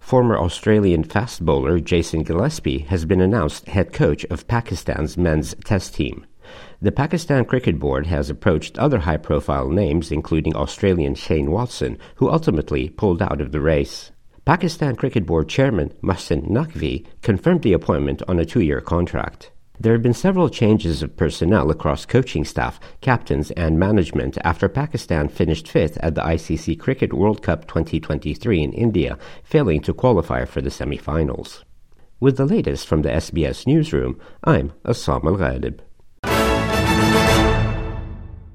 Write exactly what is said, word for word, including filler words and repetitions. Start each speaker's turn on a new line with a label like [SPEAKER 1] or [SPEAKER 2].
[SPEAKER 1] Former Australian fast bowler Jason Gillespie has been announced head coach of Pakistan's men's test team. The Pakistan Cricket Board has approached other high-profile names, including Australian Shane Watson, who ultimately pulled out of the race. Pakistan Cricket Board Chairman Mohsin Naqvi confirmed the appointment on a two-year contract. There have been several changes of personnel across coaching staff, captains, and management after Pakistan finished fifth at the I C C Cricket World Cup twenty twenty-three in India, failing to qualify for the semi-finals. With the latest from the S B S Newsroom, I'm Assam Al-Ghalib.